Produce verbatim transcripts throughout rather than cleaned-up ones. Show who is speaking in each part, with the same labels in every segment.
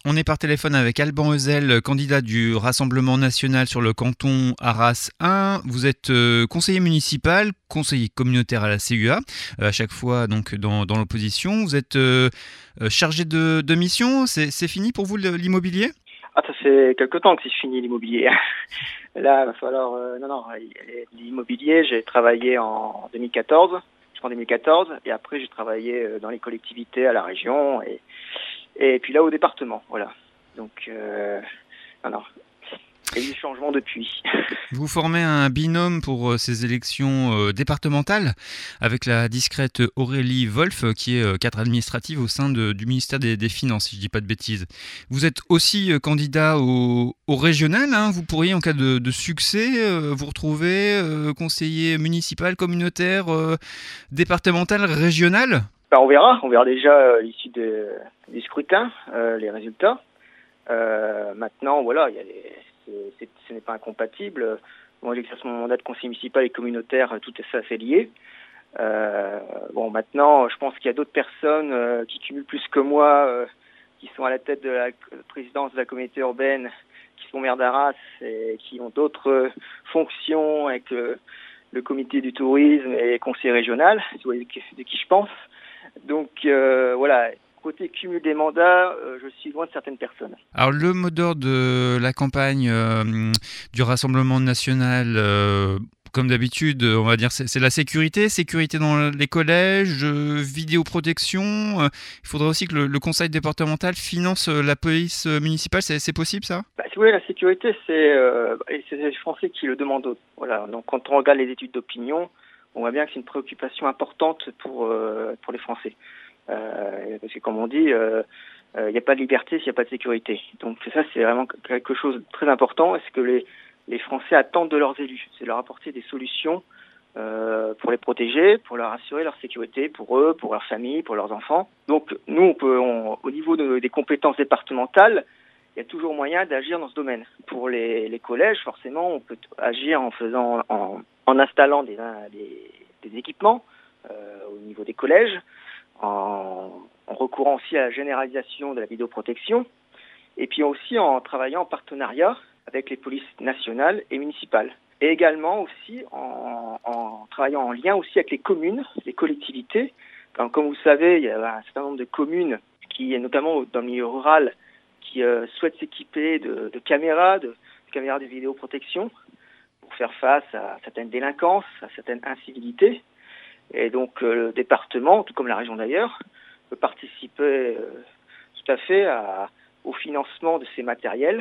Speaker 1: On est par téléphone avec Alban Heuzel, candidat du Rassemblement national sur le canton Arras un. Vous êtes euh, conseiller municipal, conseiller communautaire à la C U A, euh, à chaque fois donc dans, dans l'opposition. Vous êtes euh, euh, chargé de, de mission. C'est, c'est fini pour vous le- l'immobilier ?
Speaker 2: Ah, ça fait quelque temps que c'est fini l'immobilier. Là, il va falloir... euh, non, non, l'immobilier, j'ai travaillé en deux mille quatorze, jusqu'en deux mille quatorze, et après j'ai travaillé euh, dans les collectivités à la région, et, et puis là au département, voilà. Donc, euh, non, non, il y a eu du changement depuis.
Speaker 1: Vous formez un binôme pour euh, ces élections euh, départementales avec la discrète Aurélie Wolf, euh, qui est euh, cadre administrative au sein de- du ministère des, des Finances, si je dis pas de bêtises. Vous êtes aussi euh, candidat au, au régional, hein. Vous pourriez, en cas de, de succès, euh, vous retrouver euh, conseiller municipal, communautaire, euh, départemental, régional.
Speaker 2: Ben, on verra, on verra déjà euh, l'issue de- du scrutin, euh, les résultats. Euh, maintenant, voilà, il y a les, c'est, c'est, ce n'est pas incompatible. Moi, j'exerce mon mandat de conseiller municipal et communautaire, tout ça, c'est lié. Euh, bon, maintenant, je pense qu'il y a d'autres personnes euh, qui cumulent plus que moi, euh, qui sont à la tête de la présidence de la communauté urbaine, qui sont maires d'Arras et qui ont d'autres euh, fonctions avec euh, le comité du tourisme et conseiller régional, vous voyez de qui, de qui je pense. Donc, euh, voilà. Côté cumul des mandats, euh, je suis loin de certaines personnes.
Speaker 1: Alors le mot d'ordre de la campagne euh, du Rassemblement national, euh, comme d'habitude, on va dire c'est, c'est la sécurité, sécurité dans les collèges, euh, vidéoprotection. Euh, il faudrait aussi que le, le conseil départemental finance euh, la police euh, municipale. C'est, c'est possible ça ?
Speaker 2: Bah, si vous voulez, la sécurité, c'est, euh, et c'est les Français qui le demandent. Voilà. Donc quand on regarde les études d'opinion, on voit bien que c'est une préoccupation importante pour euh, pour les Français. Euh, parce que comme on dit, il euh, n'y euh, a pas de liberté s'il n'y a pas de sécurité. Donc ça, c'est vraiment quelque chose de très important. Est-ce que les, les Français attendent de leurs élus ? C'est leur apporter des solutions euh, pour les protéger, pour leur assurer leur sécurité, pour eux, pour leurs familles, pour leurs enfants. Donc nous, on peut, on, au niveau de, des compétences départementales, il y a toujours moyen d'agir dans ce domaine. Pour les, les collèges, forcément, on peut agir en faisant, en, en installant des, des, des équipements euh, au niveau des collèges, en, en recourant aussi à la généralisation de la vidéoprotection, et puis aussi en travaillant en partenariat avec les polices nationales et municipales. Et également aussi en, en travaillant en lien aussi avec les communes, les collectivités. Quand, comme vous le savez, il y a un certain nombre de communes qui, notamment dans le milieu rural, qui euh, souhaitent s'équiper de, de caméras, de, de caméras de vidéoprotection pour faire face à certaines délinquances, à certaines incivilités. Et donc euh, le département, tout comme la région d'ailleurs, peut participer euh, tout à fait à, au financement de ces matériels.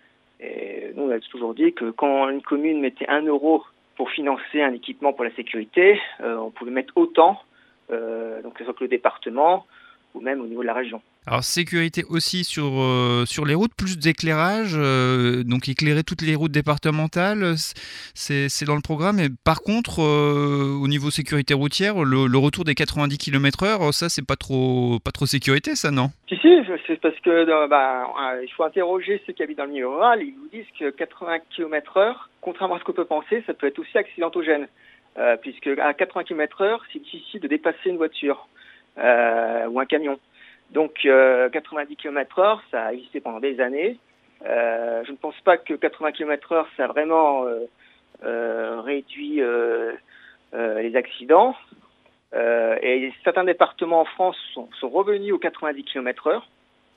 Speaker 2: Et nous, on a toujours dit que quand une commune mettait un euro pour financer un équipement pour la sécurité, euh, on pouvait mettre autant, euh, donc que ce soit que le département ou même au niveau de la région.
Speaker 1: Alors sécurité aussi sur, euh, sur les routes, plus d'éclairage, euh, donc éclairer toutes les routes départementales, c'est, c'est dans le programme. Et par contre, euh, au niveau sécurité routière, le, le retour des quatre-vingt-dix kilomètres heure, ça c'est pas trop, pas trop sécurité ça, non ?
Speaker 2: Si, si, c'est parce que euh, bah, il faut interroger ceux qui habitent dans le milieu rural, ils vous disent que quatre-vingts kilomètres heure, contrairement à ce qu'on peut penser, ça peut être aussi accidentogène, euh, puisque à quatre-vingts kilomètres heure, c'est difficile de dépasser une voiture euh, ou un camion. Donc euh, quatre-vingt-dix kilomètres heure, ça a existé pendant des années. Euh, je ne pense pas que quatre-vingts kilomètres heure, ça a vraiment euh, euh, réduit euh, euh, les accidents. Euh, et certains départements en France sont, sont revenus aux quatre-vingt-dix kilomètres heure.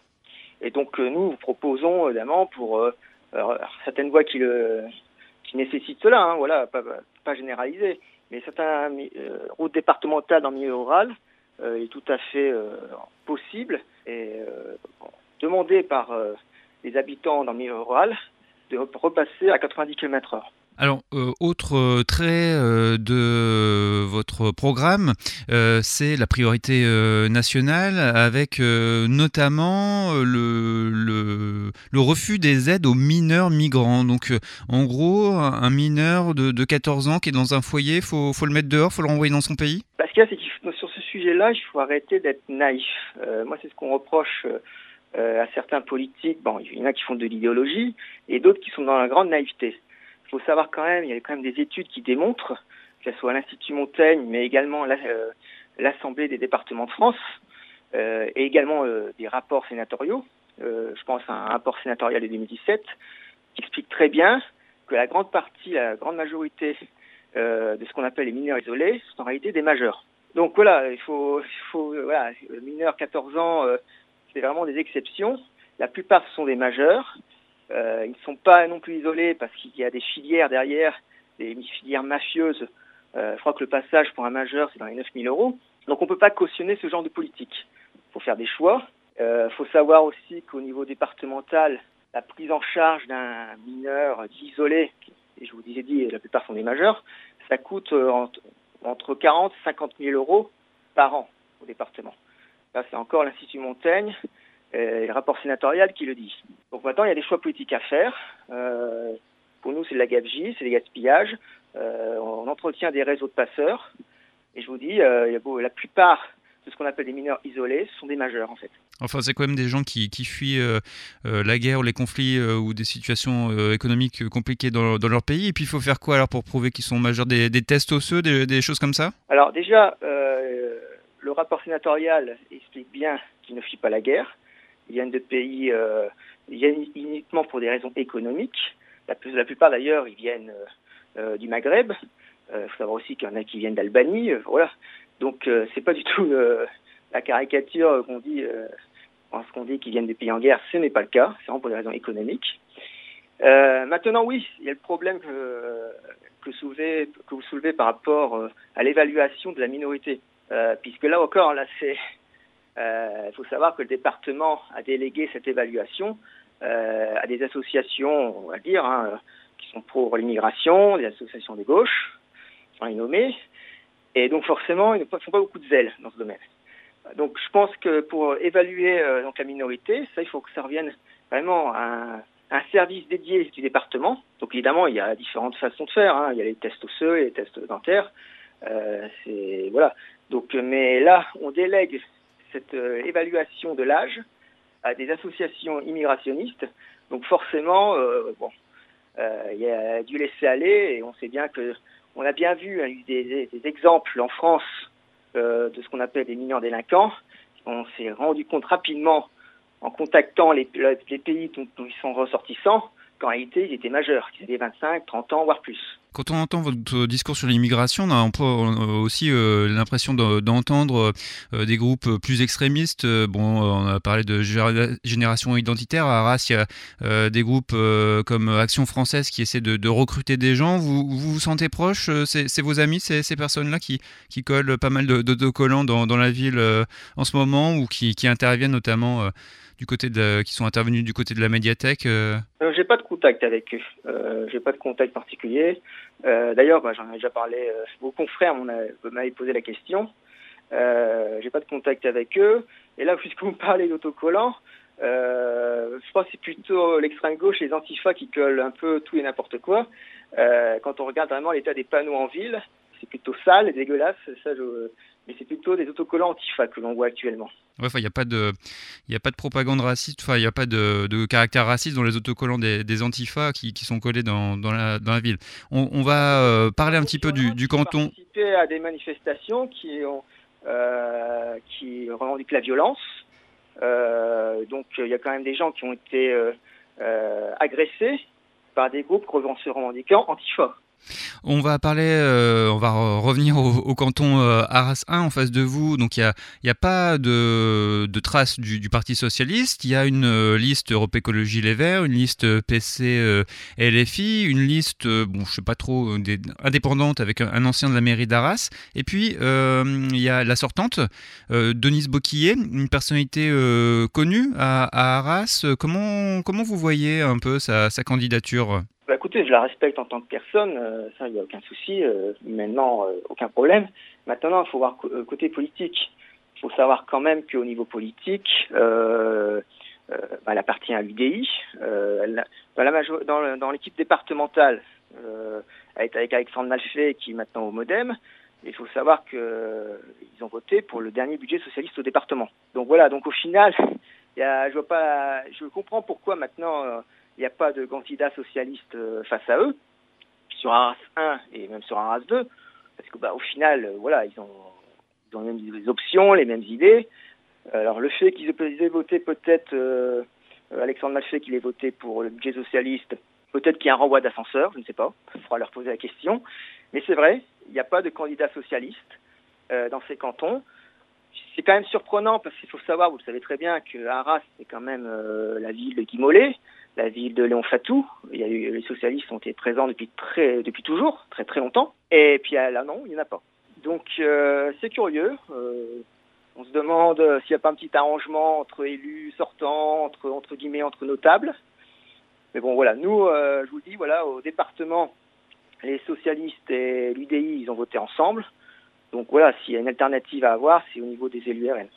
Speaker 2: Et donc euh, nous, nous proposons évidemment pour euh, certaines voies qui, le, qui nécessitent cela, hein, voilà, pas, pas généralisé, mais certaines euh, routes départementales dans le milieu rural euh, est tout à fait euh, possible et euh, demandé par euh, les habitants dans le milieu rural de repasser à quatre-vingt-dix kilomètres heure.
Speaker 1: Alors, euh, autre euh, trait euh, de votre programme, euh, c'est la priorité euh, nationale avec euh, notamment euh, le, le, le refus des aides aux mineurs migrants. Donc, euh, en gros, un mineur de, de quatorze ans qui est dans un foyer, il faut, faut le mettre dehors, il faut le renvoyer dans son pays ?
Speaker 2: Bah, ce qu'il y a, c'est que sur ce sujet-là, il faut arrêter d'être naïf. Euh, moi, c'est ce qu'on reproche euh, à certains politiques. Bon, il y en a qui font de l'idéologie et d'autres qui sont dans la grande naïveté. Il faut savoir quand même, il y a quand même des études qui démontrent, que ce soit l'Institut Montaigne, mais également la, euh, l'Assemblée des départements de France, euh, et également euh, des rapports sénatoriaux, euh, je pense à un rapport sénatorial de deux mille dix-sept, qui explique très bien que la grande partie, la grande majorité euh, de ce qu'on appelle les mineurs isolés sont en réalité des majeurs. Donc voilà, il faut, il faut voilà, mineurs quatorze ans, euh, c'est vraiment des exceptions. La plupart sont des majeurs. Euh, ils ne sont pas non plus isolés parce qu'il y a des filières derrière, des filières mafieuses. Euh, je crois que le passage pour un majeur, c'est dans les neuf mille euros. Donc on ne peut pas cautionner ce genre de politique. Il faut faire des choix. Il euh, faut savoir aussi qu'au niveau départemental, la prise en charge d'un mineur isolé, et je vous disais dit, la plupart sont des majeurs, ça coûte euh, entre, entre quarante et cinquante mille euros par an au département. Là, c'est encore l'Institut Montaigne et le rapport sénatorial qui le dit. Donc maintenant, il y a des choix politiques à faire. Euh, pour nous, c'est de la gabegie, c'est des gaspillages. Euh, on entretient des réseaux de passeurs. Et je vous dis, euh, il y a beau, la plupart de ce qu'on appelle des mineurs isolés, ce sont des majeurs en fait.
Speaker 1: Enfin, c'est quand même des gens qui, qui fuient euh, euh, la guerre ou les conflits euh, ou des situations euh, économiques compliquées dans, dans leur pays. Et puis, il faut faire quoi alors pour prouver qu'ils sont majeurs? Des, des tests osseux, des, des choses comme ça?
Speaker 2: Alors déjà, euh, le rapport sénatorial explique bien qu'ils ne fuient pas la guerre. Ils viennent de pays, euh, ils viennent uniquement pour des raisons économiques. La, plus, la plupart d'ailleurs, ils viennent euh, du Maghreb. Il euh, faut savoir aussi qu'il y en a qui viennent d'Albanie. Euh, voilà. Donc, euh, c'est pas du tout euh, la caricature qu'on dit. Euh, ce qu'on dit qu'ils viennent des pays en guerre, ce n'est pas le cas. C'est vraiment pour des raisons économiques. Euh, maintenant, oui, il y a le problème que, que, soulevez, que vous soulevez par rapport euh, à l'évaluation de la minorité, euh, puisque là encore, là, c'est il euh, faut savoir que le département a délégué cette évaluation euh, à des associations, on va dire, hein, qui sont pour l'immigration, des associations de gauche, sans les nommer, et donc forcément, ils ne font pas beaucoup de zèle dans ce domaine. Donc je pense que pour évaluer euh, donc la minorité, ça, il faut que ça revienne vraiment à un, un service dédié du département. Donc évidemment, il y a différentes façons de faire, hein. Il y a les tests osseux et les tests dentaires. Euh, c'est, voilà. Donc, mais là, on délègue cette euh, évaluation de l'âge à des associations immigrationnistes. Donc forcément, euh, bon, euh, il y a du laisser aller et on sait bien que on a bien vu hein, des, des, des exemples en France euh, de ce qu'on appelle des mineurs délinquants. On s'est rendu compte rapidement en contactant les, les pays dont, dont ils sont ressortissants qu'en réalité ils étaient majeurs, qu'ils avaient vingt-cinq, trente ans, voire plus.
Speaker 1: Quand on entend votre discours sur l'immigration, on a un peu aussi euh, l'impression de, d'entendre euh, des groupes plus extrémistes. Bon, on a parlé de génération identitaire. À Arras, il y a euh, des groupes euh, comme Action Française qui essaient de, de recruter des gens. Vous vous, vous sentez proche? C'est, c'est vos amis, c'est, ces personnes-là qui, qui collent pas mal de, d'autocollants dans, dans la ville euh, en ce moment ou qui, qui interviennent notamment euh, du côté de, qui sont intervenus du côté de la médiathèque euh...
Speaker 2: euh, J'ai pas de contact avec eux. Euh, j'ai pas de contact particulier. Euh, d'ailleurs, bah, j'en ai déjà parlé. Euh, vos confrères m'en m'avaient posé la question. Euh, j'ai pas de contact avec eux. Et là, puisque vous me parlez d'autocollants, euh, je pense que c'est plutôt l'extrême gauche, les antifas qui collent un peu tout et n'importe quoi. Euh, quand on regarde vraiment l'état des panneaux en ville, c'est plutôt sale et dégueulasse. Ça, je... Mais c'est plutôt des autocollants antifas que l'on voit actuellement.
Speaker 1: Ouais, il n'y a pas de, il y a pas de propagande raciste, enfin, il n'y a pas de, de caractère raciste dans les autocollants des, des antifas qui, qui sont collés dans, dans, la, dans la ville. On, on va euh, parler un petit peu du, du canton.
Speaker 2: Participer à des manifestations qui ont, euh, qui revendiquent la violence. Euh, donc, il y a quand même des gens qui ont été euh, euh, agressés par des groupes se revendiquant antifas.
Speaker 1: On va parler, euh, on va re- revenir au, au canton euh, Arras un en face de vous. Donc il y a, il y a pas de, de traces du, du Parti socialiste. Il y a une euh, liste Europe Écologie Les Verts, une liste P C euh, L F I, une liste, euh, bon je sais pas trop, des, indépendante avec un, un ancien de la mairie d'Arras. Et puis euh, il y a la sortante, euh, Denise Boquillet, une personnalité euh, connue à, à Arras. Comment comment vous voyez un peu sa, sa candidature?
Speaker 2: Bah écoutez, je la respecte en tant que personne, euh, ça il n'y a aucun souci, euh, maintenant euh, aucun problème. Maintenant il faut voir co- côté politique. Il faut savoir quand même qu'au niveau politique, euh, euh, bah, elle appartient à l'U D I. Euh, elle, dans, la major- dans, le, dans l'équipe départementale, euh, elle est avec Alexandre Malfait qui est maintenant au Modem. Il faut savoir qu'ils euh, ont voté pour le dernier budget socialiste au département. Donc voilà, donc au final, il y a, je vois pas, je comprends pourquoi maintenant. Euh, il n'y a pas de candidat socialiste face à eux, sur Arras un et même sur Arras deux, parce que bah, au final, voilà, ils ont, ils ont les mêmes options, les mêmes idées. Alors le fait qu'ils aient voté peut-être euh, euh, Alexandre Malfait qu'il ait voté pour le budget socialiste. Peut-être qu'il y a un renvoi d'ascenseur, je ne sais pas, il faudra leur poser la question. Mais c'est vrai, il n'y a pas de candidat socialiste euh, dans ces cantons. C'est quand même surprenant parce qu'il faut savoir, vous le savez très bien, que Arras, c'est quand même euh, la ville de Guy Mollet, la ville de Léon Fatou. Il y a eu, les socialistes ont été présents depuis très, depuis toujours, très très longtemps. Et puis là, non, il n'y en a pas. Donc euh, c'est curieux. Euh, on se demande s'il n'y a pas un petit arrangement entre élus sortants, entre, entre guillemets, entre notables. Mais bon, voilà, nous, euh, je vous le dis, voilà, au département, les socialistes et l'U D I, ils ont voté ensemble. Donc voilà, s'il y a une alternative à avoir, c'est au niveau des élus R N.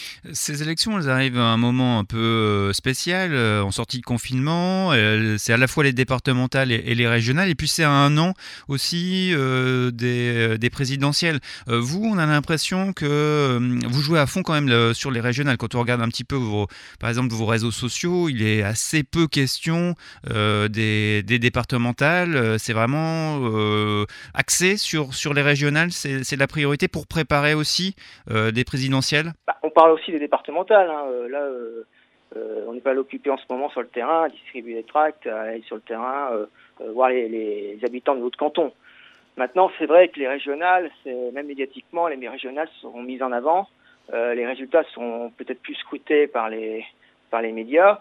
Speaker 1: Ces élections, elles arrivent à un moment un peu spécial, en sortie de confinement. C'est à la fois les départementales et les régionales, et puis c'est à un an aussi euh, des, des présidentielles. Euh, vous, on a l'impression que euh, vous jouez à fond quand même sur les régionales. Quand on regarde un petit peu, vos, par exemple, vos réseaux sociaux, il est assez peu question euh, des, des départementales. C'est vraiment euh, axé sur, sur les régionales. C'est, c'est la priorité pour préparer aussi euh, des présidentielles.
Speaker 2: Bah, on parle aussi des départementales. Hein. Euh, là, euh, euh, on n'est pas l'occupé en ce moment sur le terrain, à distribuer des tracts, à aller sur le terrain, euh, euh, voir les, les habitants de notre canton. Maintenant, c'est vrai que les régionales, c'est, même médiatiquement, les régionales seront mises en avant. Euh, les résultats sont peut-être plus scrutés par les, par les médias.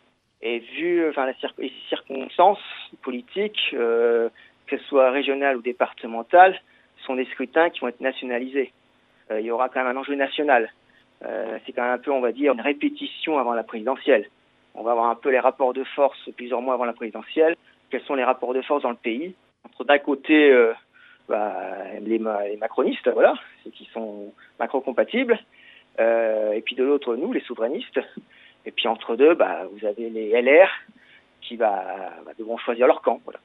Speaker 2: Et vu enfin, la cir- les circonstances politiques, euh, que ce soit régionales ou départementales, sont des scrutins qui vont être nationalisés. Euh, il y aura quand même un enjeu national. Euh, c'est quand même un peu, on va dire, une répétition avant la présidentielle. On va avoir un peu les rapports de force plusieurs mois avant la présidentielle. Quels sont les rapports de force dans le pays? Entre d'un côté, euh, bah, les, les macronistes, voilà, ceux qui sont macro-compatibles, euh, et puis de l'autre, nous, les souverainistes. Et puis entre deux, bah, vous avez les L R qui bah, bah, devront choisir leur camp. Voilà.